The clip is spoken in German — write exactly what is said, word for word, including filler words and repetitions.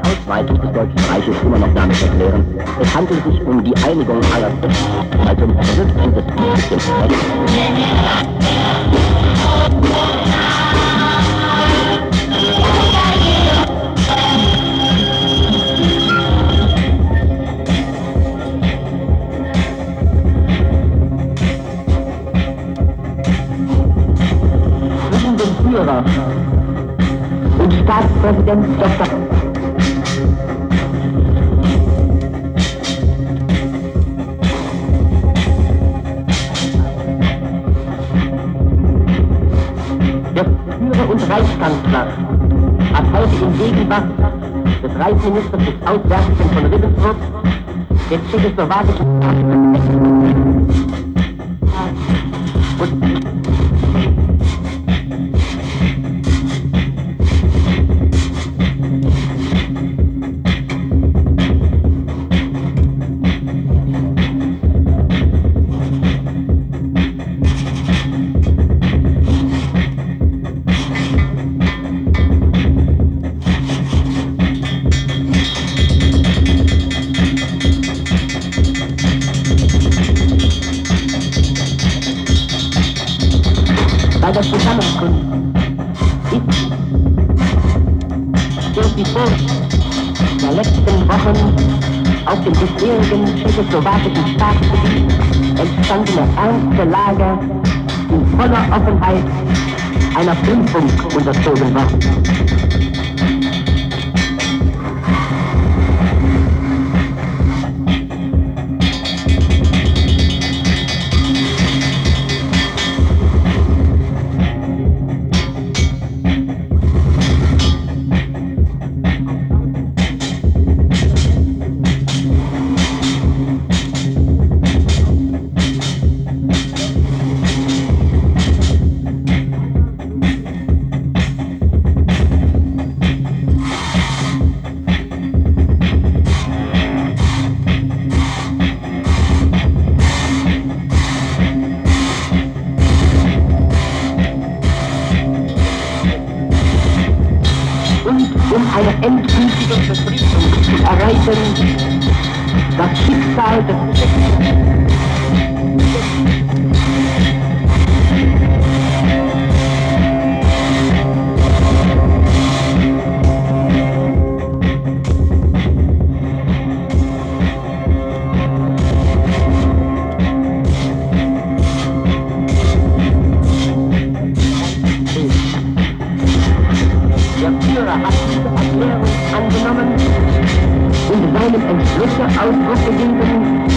die Ausweitung des Deutschen Reiches immer noch damit erklären. Es handelt sich um die Einigung aller Stimmen, also um das Rücktritt des bestimmten Rechts. Zwischen dem Führer und Staatspräsident Doktor der Führer und Reichskanzler hat heute in Gegenwart des Reichsministers des Auswärtigen von Ribbentrop der tschechoslowakischen und bei der Zusammenkunft ist durch die Furcht der letzten Wochen auf dem bisherigen tschechoslowakischen Staatsgebiet entstandene ernste Lage in voller Offenheit einer Prüfung unterzogen worden. Um eine endgültige Befriedung zu erreichen, das Schicksal des Der Führer hat diese Erklärung angenommen und seinem Entschlusse Ausdruck gegeben,